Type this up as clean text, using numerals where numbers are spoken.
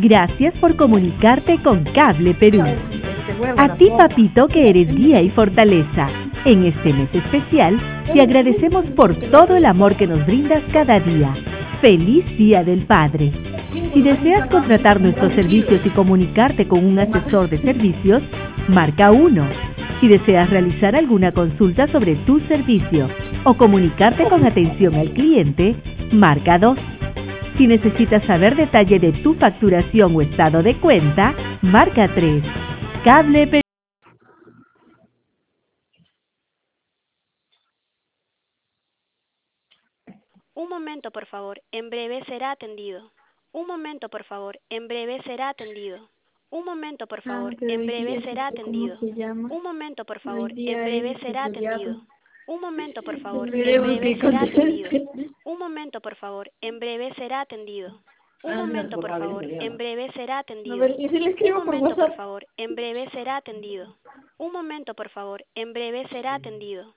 Gracias por comunicarte con Cable Perú. A ti, papito, que eres guía y fortaleza. En este mes especial, te agradecemos por todo el amor que nos brindas cada día. ¡Feliz Día del Padre! Si deseas contratar nuestros servicios y comunicarte con un asesor de servicios, marca 1. Si deseas realizar alguna consulta sobre tu servicio o comunicarte con atención al cliente, marca 2. Si necesitas saber detalle de tu facturación o estado de cuenta, marca 3. Cable Perú. Un momento, por favor. En breve será atendido. Un momento, por favor. En breve será atendido. Un momento, por Ah, favor. pero En hoy breve día, será ¿cómo atendido. se llama? Un momento, por Hoy favor. En día breve es será feriado. atendido. Un momento, por favor. En Esperemos breve que será atendido. conteste. Un momento, por favor. En breve será atendido. Un Anda. momento, por favor. En breve será A ver, atendido. ¿y si le Un escribo por momento, por WhatsApp? favor. En breve será atendido. Un momento, por favor. En breve será atendido.